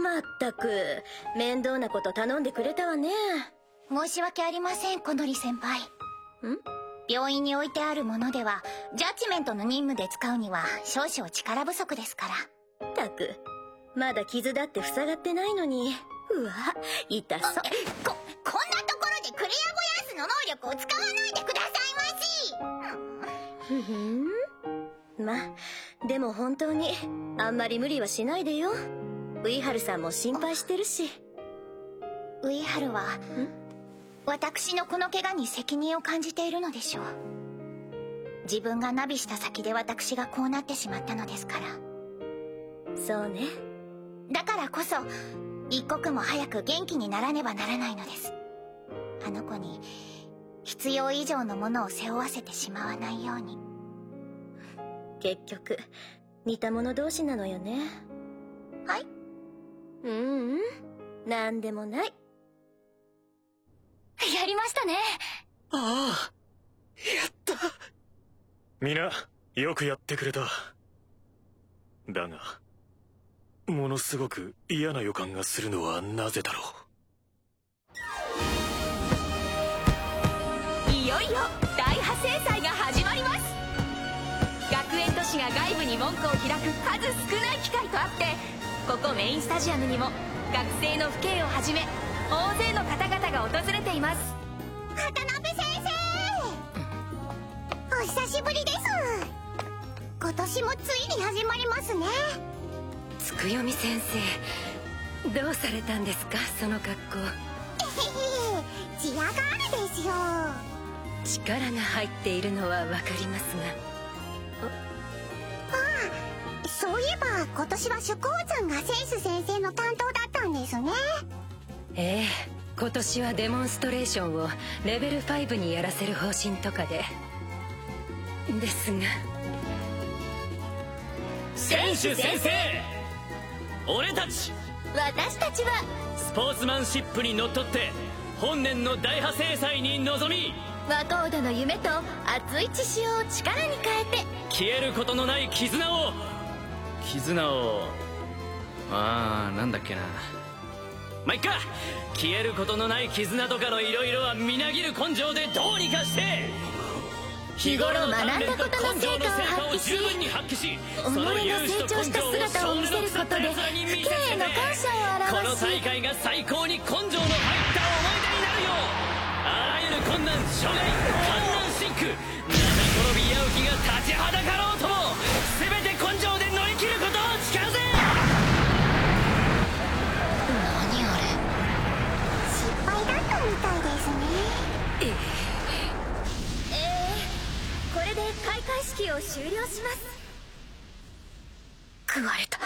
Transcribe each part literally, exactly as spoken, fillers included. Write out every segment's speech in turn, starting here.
まったく面倒なこと頼んでくれたわね。 申し訳ありません、小鳥先輩。ん？病院に置いてあるものではジャッジメントの任務で使うには少々力不足ですから。 ったくまだ傷だって塞がってないのに。うわ痛そう。 ここんなところでクレアボヤースの能力を使わないでくださいまし。 ふふん。までも本当にあんまり無理はしないでよ。ウイハルさんも心配してるし。 ウイハルは私のこの怪我に責任を感じているのでしょう。自分がナビした先で私がこうなってしまったのですから。 そうね。 だからこそ一刻も早く元気にならねばならないのです。あの子に必要以上のものを背負わせてしまわないように。 結局似た者同士なのよね。 はい？ ううん、なんでもない。 やりましたね。 ああ、やった。皆よくやってくれた。だがものすごく嫌な予感がするのはなぜだろう。いよいよ大破制裁が始まります。学園都市が外部に門戸を開く数少ない機会とあって、ここメインスタジアムにも学生の父兄をはじめ大勢の方々が訪れています。 渡辺先生、お久しぶりです。今年もついに始まりますね。 つくよみ先生、どうされたんですか、その格好。 チアガールですよ。 力が入っているのはわかりますが。 ああ、そういえば今年はシュコウちゃんがセンス先生の担当だったんですね。 ええ、今年はデモンストレーションをレベルごにやらせる方針とかで。ですが選手先生、俺たち私たちはスポーツマンシップにのっとって本年の大破制裁に臨み、 ワコードの夢と熱い血潮を力に変えて消えることのない絆を絆をああ、なんだっけな、まあ、いっか。消えることのない絆とかのいろいろはみなぎる根性でどうにかして日頃学んだことの成果を発揮し、己の成長した姿を見せることで父兄への感謝を表し、 この大会が最高に根性の入った思い出になるよ。あらゆる困難、障害、観難シンク、七転び八起きが立ちはだかろうとも全て根性で乗り切ることを誓うぜ。 何あれ、失敗だったみたいですね。 えこれで開会式を終了します。 食われた。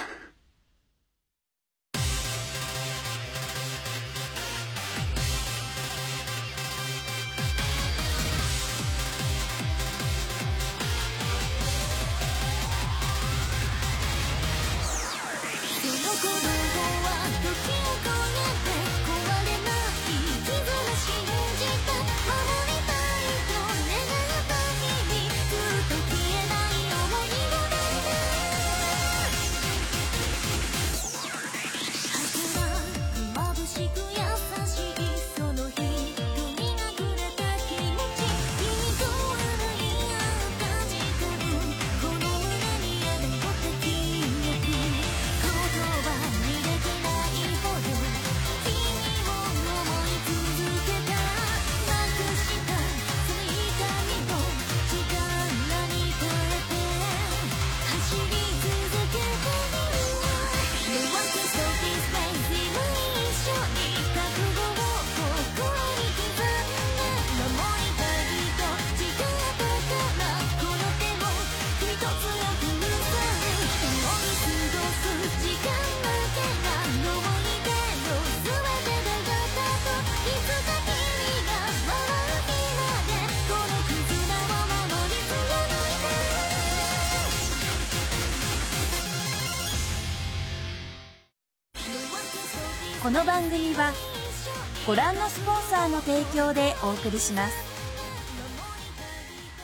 この番組はご覧のスポンサーの提供でお送りします。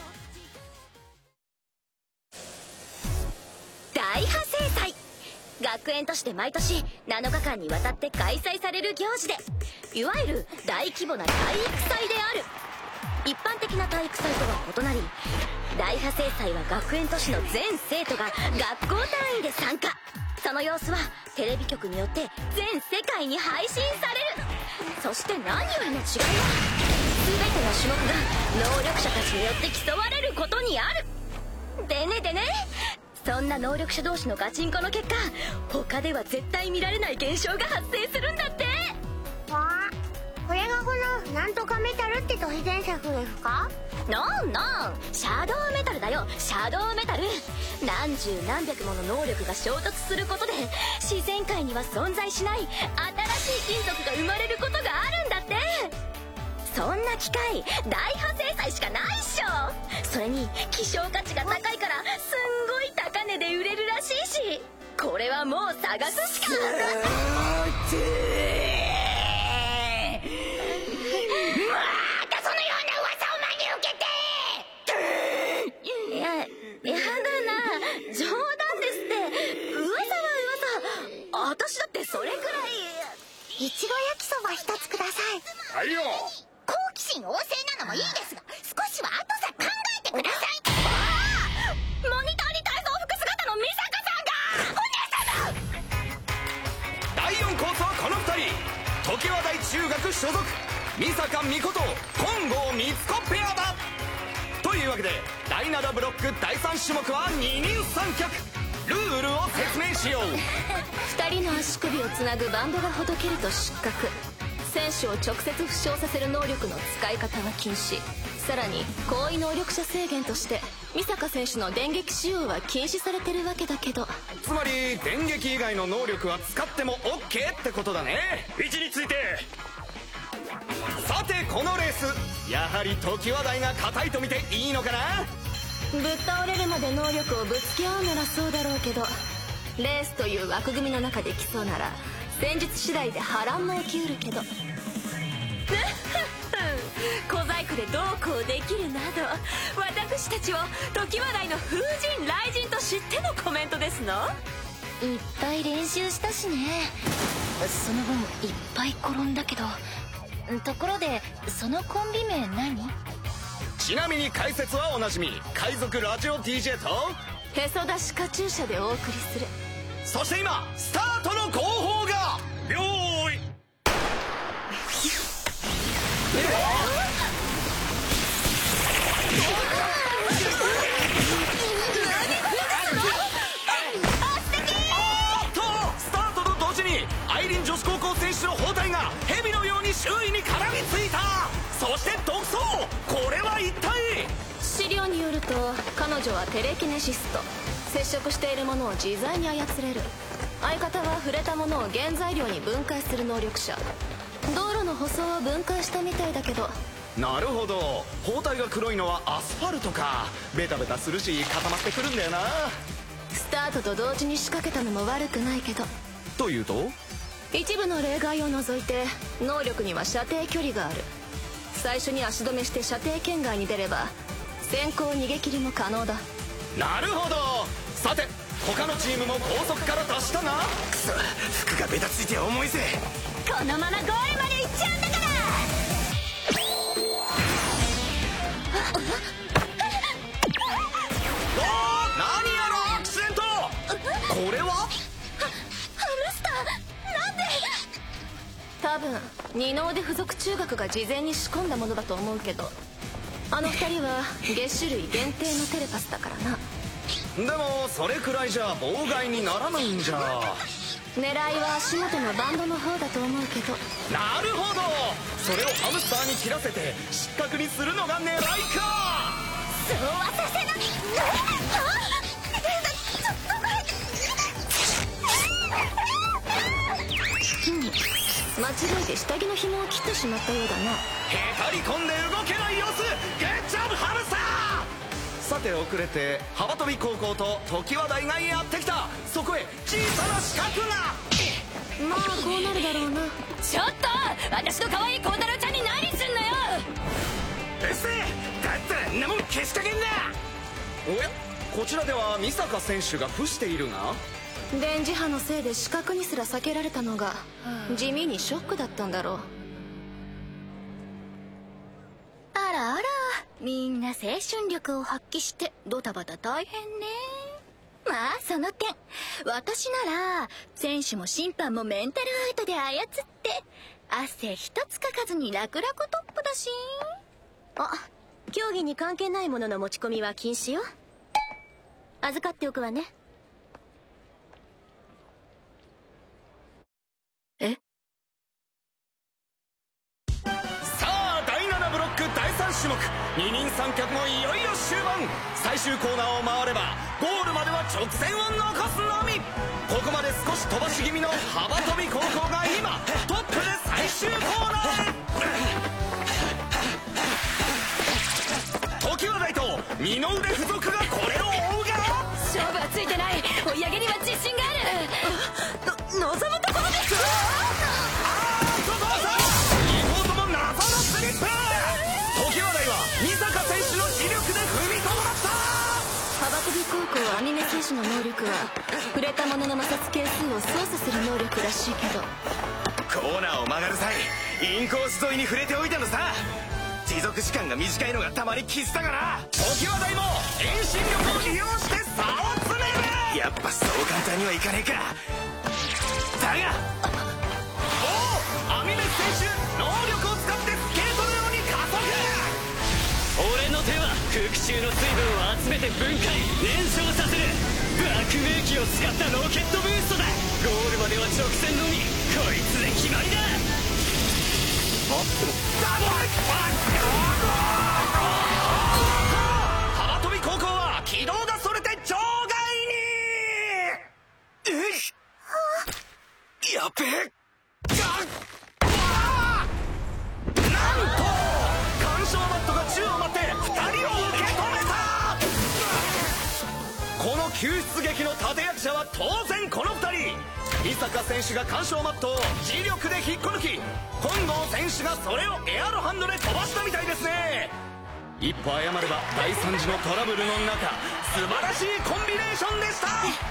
大破制裁、学学園都市で毎年なのかかんにわたって開催される行事で、いわゆる大規模な体育祭である。一般的な体育祭とは異なり、大破聖祭は学園都市の全生徒が学校単位で参加。その様子はテレビ局によって全世界に配信される。そして何よりの違いは、全ての種目が能力者たちによって競われることにある。でねでね、そんな能力者同士のガチンコの結果、他では絶対見られない現象が発生するんだって。 わあ、これがこのなんとかメタルって都市伝説ですか？ ノンノン、シャドウメタルだよ、シャドウメタル。何十何百もの能力が衝突することで自然界には存在しない新しい金属が生まれることがあるんだって。そんな機械大破聖祭しかないっしょ。それに希少価値が高いからすんごい高値で売れるらしいし、これはもう探すしか。いやだな、冗談ですって。噂は噂、私だってそれくらい。 いちご焼きそば一つください。 はいよ。 好奇心旺盛なのもいいですが、少しは後さ考えてください。 ああ、モニターに体操服姿の美坂さんが。お姉様。 だいよんコースはこのふたり、常盤台中学所属美坂美琴金剛光子ペアだ。というわけでだいななブロックだいさん種目は二人三脚。ルールを説明しよう。 ふたりの足首をつなぐバンドがほどけると失格。選手を直接負傷させる能力の使い方は禁止。さらに高位能力者制限として美坂選手の電撃使用は禁止されてるわけだけど、 つまり電撃以外の能力は使っても オーケー ってことだね。 位置について。 さてこのレース、やはり常盤台が硬いと見ていいのかな。 ぶっ倒れるまで能力をぶつけ合うならそうだろうけど、レースという枠組みの中で競うなら戦術次第で波乱も起きうるけど小細工でどうこうできるなど、私たちを常盤台の風神雷神と知ってのコメントですの。 いっぱい練習したしね。その分いっぱい転んだけど。ところでそのコンビ名何？ ちなみに解説はおなじみ海賊ラジオ ディージェー とへそ出しカチューシャでお送りする。 そして今スタートの号砲がよーい。 おっと、スタートと同時に愛林女子高校選手の包帯が蛇のように周囲に絡みついた。そして独走、これは一体。 資料によると彼女はテレキネシスト。接触しているものを自在に操れる。相方は触れたものを原材料に分解する能力者。道路の舗装を分解したみたいだけど。 なるほど、包帯が黒いのはアスファルトか。ベタベタするし固まってくるんだよな。 スタートと同時に仕掛けたのも悪くないけど。 というと、 一部の例外を除いて能力には射程距離がある。最初に足止めして射程圏外に出れば先行逃げ切りも可能だ。 なるほど。さて他のチームも高速から出したが、くそ、服がベタついて重いぜ。 このままゴールまで行っちゃうんだから。 おー、何やろアクシデント。これはハムスター、なんで？ 多分二能で付属中学が事前に仕込んだものだと思うけど、あの二人は月種類限定のテレパスだからな。 でもそれくらいじゃ妨害にならないんじゃ。 狙いは足元のバンドの方だと思うけど。 なるほど、それをハムスターに切らせて失格にするのが狙いか。 そうはさせない。 間違えて下着の紐を切ってしまったようだな。 へたり込んで動けない様子。ゲッチャブハムスター。さて遅れて幅跳び高校と常盤台がやってきた。そこへ小さな四角が。 まあこうなるだろうな。 ちょっと私の可愛い孝太郎ちゃんに何すんのよ。 うっせえ、だったらんなもんけしかけんな。おや、こちらでは美坂選手が付しているが。 電磁波のせいで視覚にすら避けられたのが地味にショックだったんだろう。 あらあら、みんな青春力を発揮してドタバタ大変ね。まあその点、私なら選手も審判もメンタルアウトで操って汗一つかかずに楽々トップだし。 あ、競技に関係ないものの持ち込みは禁止よ。預かっておくわね。 え？ さあだいななブロックだいさん種目、二人三脚もいよいよ終盤。最終コーナーを回ればゴールまでは直線を残すのみ。ここまで少し飛ばし気味の幅跳び高校が今トップで最終コーナーへ。常盤大と二の腕付属がこれを追うが、 勝負はついてない。追い上げには自信がある。の望むところです。 あーっとどうぞ、妹も謎のスリップ。常盤大は美坂選手の磁力で踏みとどまった。 幅跳び高校アニメ選手の能力は触れたものの摩擦係数を操作する能力らしいけど、 コーナーを曲がる際インコース沿いに触れておいたのさ。持続時間が短いのがたまに気づったがな。常盤大も遠心力を利用して差を詰める。やっぱそう簡単にはいかねえか。だがおお、アミメス選手能力を使ってスケートのように加速。 俺の手は空気中の水分を集めて分解燃焼させる爆鳴機を使ったロケットブーストだ。ゴールまでは直線のみ。こいつで決まりだ。 ダブル幅跳び高校は軌道がそれて場外に。えやべえ。なんと干渉マットが宙を舞ってふたりを受け止めた。この救出劇の立役者は当然このふたり。美坂選手が干渉マットを磁力で引っこ抜き、本郷選手がそれをエアロハンドで飛ばしたみたいですね。一歩誤れば大惨事のトラブルの中、素晴らしいコンビネーションでした。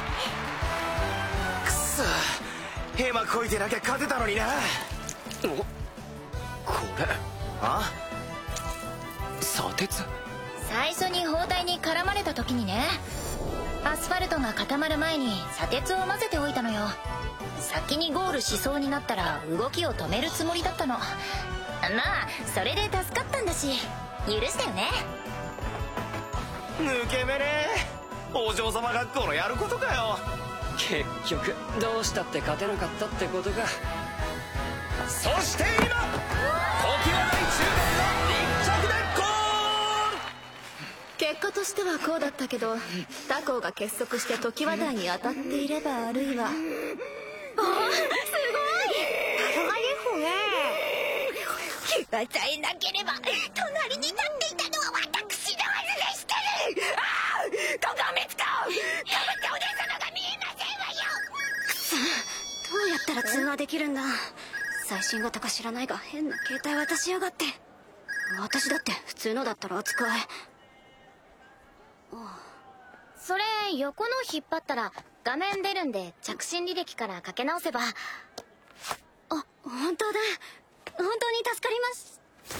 くそ、ヘマこいてなきゃ勝てたのにな。お、これあ砂鉄。 最初に包帯に絡まれた時にね、アスファルトが固まる前に砂鉄を混ぜておいたのよ。先にゴールしそうになったら動きを止めるつもりだったの。まあそれで助かったんだし許したよね。 抜け目ね。お嬢様学校のやることかよ。 結局どうしたって勝てなかったってことか。 そして今常盤大中学が一着でゴール。 結果としてはこうだったけど、他校が結束して常盤大に当たっていれば、あるいはすごい気がさえなければ隣に立っていたのは私のはずでしたね。ああ、とがめつかかぶったお姉様が見えませんわよ。 くそ、どうやったら通話できるんだ。最新型か知らないが変な携帯渡しやがって。私だって普通のだったら扱え。 それ横の引っ張ったら画面出るんで、着信履歴からかけ直せば。 あ、本当だ。本当に助かります。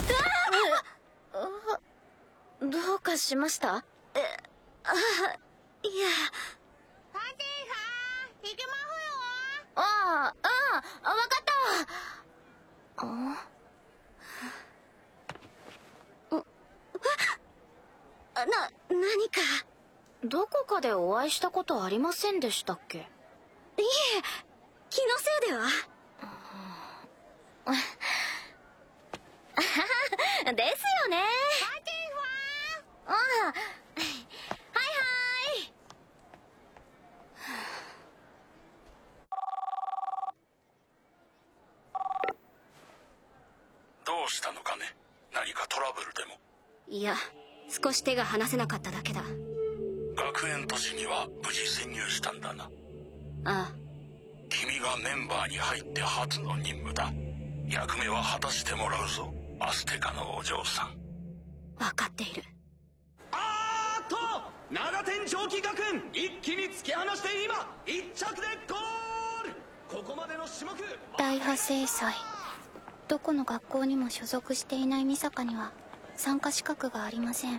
ああ、どうかしました？ え、あ、いや。 ああ、うん、わかった。ああ、な、何か。 どこかでお会いしたことありませんでしたっけ？ いえ、気のせいでは。 ですよね。ああ、はいはい。 どうしたのかね。何かトラブルでも？ いや、少し手が離せなかっただけだ。 学園都市には無事潜入したんだな。 ああ。 君がメンバーに入って初の任務だ。役目は果たしてもらうぞ、アステカのお嬢さん。 分かっている。 あーっと長天長期学園一気に突き放して今いっ着でゴール。ここまでの種目大破制裁。どこの学校にも所属していない美坂には参加資格がありません。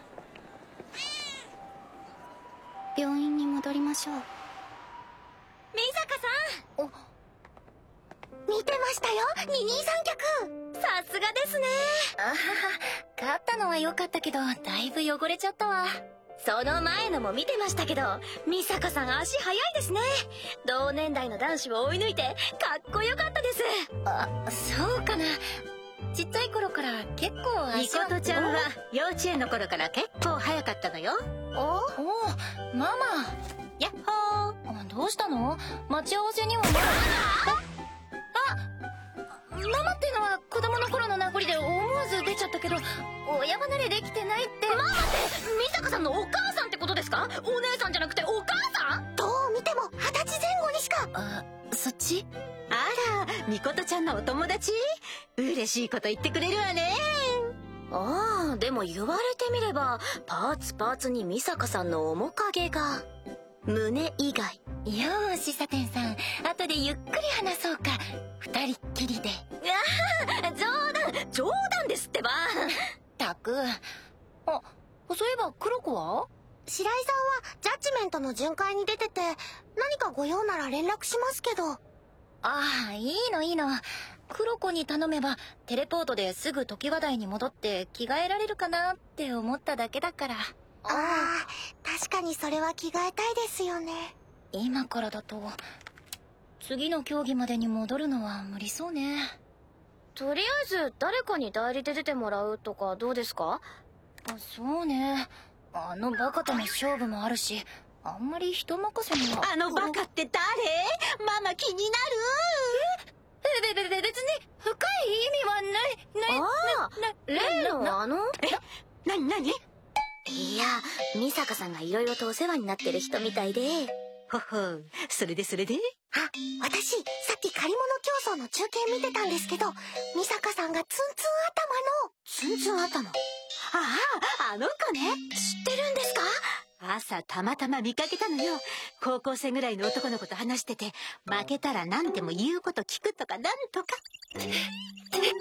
病院に戻りましょう。 美坂さん、 お、見てましたよ、二人三脚。 さすがですね。 あはは、勝ったのは良かったけどだいぶ汚れちゃったわ。 その前のも見てましたけど、美坂さん足早いですね。同年代の男子を追い抜いてかっこよかったです。 あ、そうかな。ちっちゃい頃から結構足は。 みことちゃんは幼稚園の頃から結構早かったのよ。 おお、ママ。やっほー。どうしたの？待ち合わせにはまだ。あ、あ、ママってのは子供の頃の名残で思わず出ちゃったけど、親離れできてないって。 ママって美坂さんのお母さんってことですか？お姉さんじゃなくてお母さん？ どう見ても二十歳前後にしか。あ、そっち？ あら、みことちゃんのお友達？嬉しいこと言ってくれるわね。 ああ、でも言われてみればパーツパーツに美坂さんの面影が。胸以外。 よーし、サテンさん、後でゆっくり話そうか。二人っきりで。 ああ、冗談冗談ですってば。 たく。あ、そういえば黒子は？白井さんはジャッジメントの巡回に出てて、何かご用なら連絡しますけど。ああ、いいのいいの。黒子に頼めばテレポートですぐ時話台に戻って着替えられるかなって思っただけだから。ああ、確かにそれは着替えたいですよね。今からだと次の競技までに戻るのは無理そうね。 とりあえず誰かに代理で出てもらうとかどうですか？ あ、そうね。あのバカとの勝負もあるし、あんまり人任せには。 あのバカって誰？ママ気になる。 え、べべべ別に深い意味はない。ない。 ああ、例のあの？ え、なになに？ いや、美坂さんがいろいろとお世話になってる人みたいで。 ほほ、それでそれで？ あ、私さっき借り物競争の中継見てたんですけど、美坂さんがツンツン頭の。ツンツン頭？ ああ、あの子ね。 知ってるんですか？ 朝たまたま見かけたのよ。高校生ぐらいの男の子と話してて、負けたら何でも言うこと聞くとかなんとか。 敵がさんにん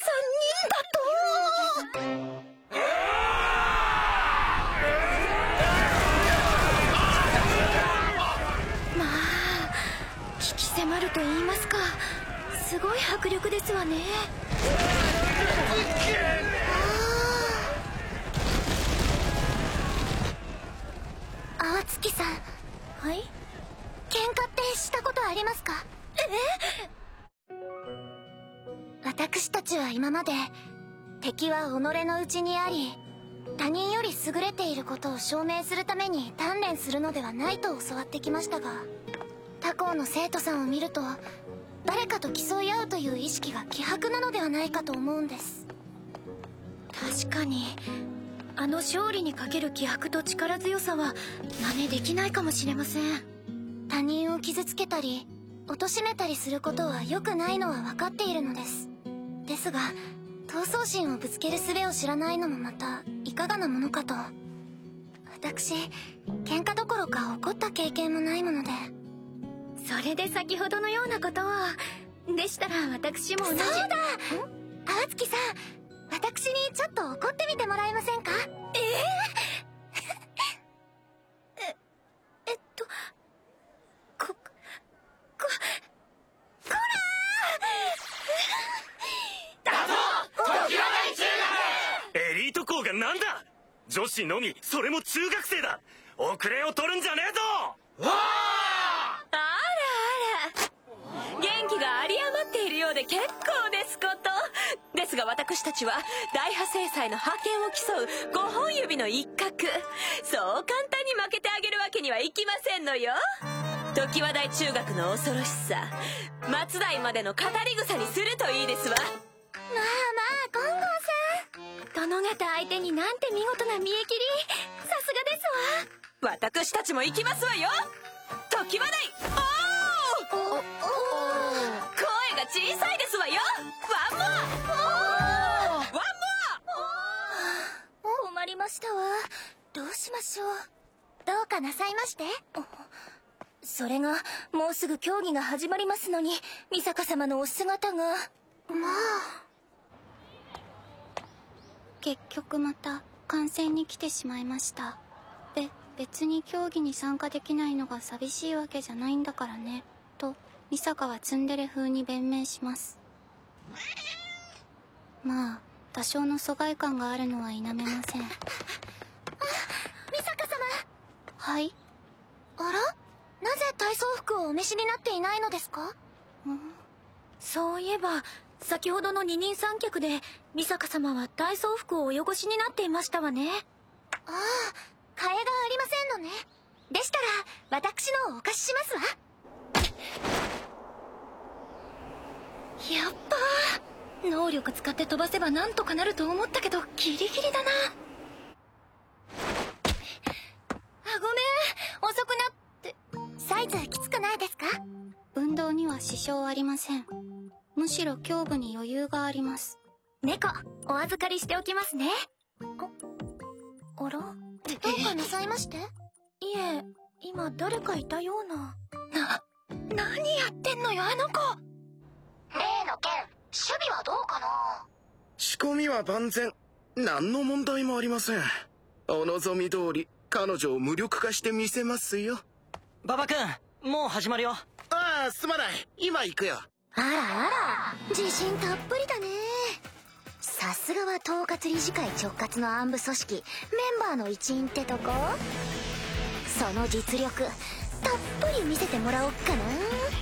だと。 まあ、鬼気迫ると言いますか、すごい迫力ですわね。淡月さん。はい？喧嘩ってしたことありますか？え？私たちは今まで敵は己の内にあり、他人より優れていることを証明するために鍛錬するのではないと教わってきましたが、他校の生徒さんを見ると誰かと競い合うという意識が希薄なのではないかと思うんです。確かにあの勝利にかける気迫と力強さは真似できないかもしれません。他人を傷つけたり貶めたりすることは良くないのは分かっているのです。ですが闘争心をぶつける術を知らないのもまたいかがなものかと。私喧嘩どころか怒った経験もないもので。それで先ほどのようなことを。でしたら私も同じ。そうだ、淡月さん、私にちょっと怒ってみてもらえませんか？ええええっとこここらーだと時は大中学。 エリート校がなんだ？女子のみ、それも中学生だ。遅れを取るんじゃねえぞ。わあ！ あらあら、元気が有り余っているようで結構ですこと。ですが私たちは大破制裁の覇権を競うごほん指の一角。そう簡単に負けてあげるわけにはいきませんのよ。常盤台中学の恐ろしさ、松代までの語り草にするといいですわ。 まあまあ、ゴンゴンさん、殿方相手になんて見事な見え切り。さすがですわ。私たちも行きますわよ。常盤台、おーおお声が小さいですわよ。ワンモア、ワンモア。 困りましたわ。どうしましょう。大どうかなさいまして？それがもうすぐ競技が始まりますのに、美坂様のお姿が。まあ結局また観戦に来てしまいました。べ別に競技に参加できないのが寂しいわけじゃないんだからね、と美坂はツンデレ風に弁明します。まあ多少の疎外感があるのは否めません。あ、 美坂様。 はい。 あら、なぜ体操服をお召しになっていないのですか？ うん、 そういえば先ほどの二人三脚で美坂様は体操服をお汚しになっていましたわね。ああ、替えがありませんのね。でしたら私のをお貸ししますわ。やっぱ能力使って飛ばせばなんとかなると思ったけどギリギリだな。あ、ごめん、遅くなって。サイズきつくないですか？ 運動には支障ありません。むしろ胸部に余裕があります。 猫、お預かりしておきますね。あ、あら？どうかなさいまして？いえ、今誰かいたような。な、何やってんのよ、あの子。例の件、守備はどうかな？ 仕込みは万全。何の問題もありません。お望み通り、彼女を無力化してみせますよ。 馬場君、もう始まるよ。 ああ、すまない。今行くよ。 あらあら、自信たっぷりだね。さすがは統括理事会直轄の暗部組織、メンバーの一員ってとこ。その実力たっぷり見せてもらおっかな。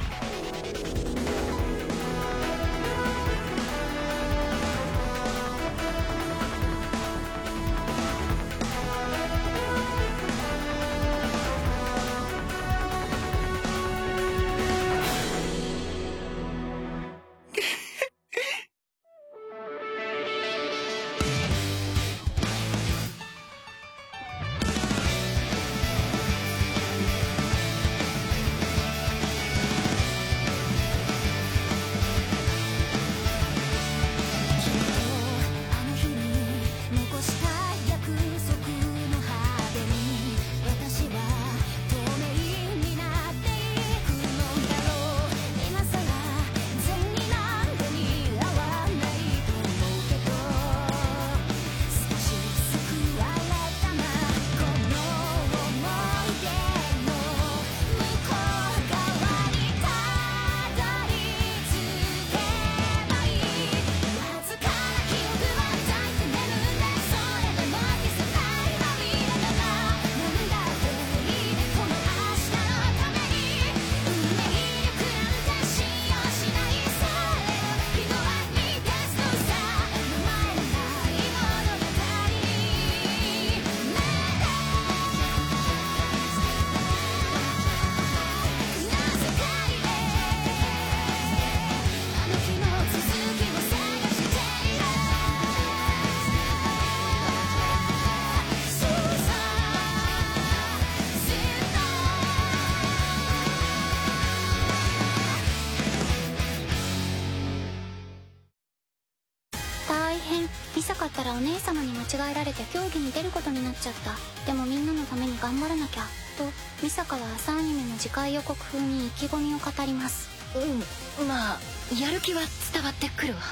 美坂ったらお姉様に間違えられて競技に出ることになっちゃった。でもみんなのために頑張らなきゃと美坂は朝アニメの次回予告風に意気込みを語ります。 うん、まあやる気は伝わってくるわ。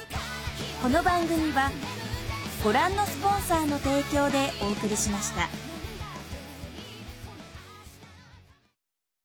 この番組はご覧のスポンサーの提供でお送りしました。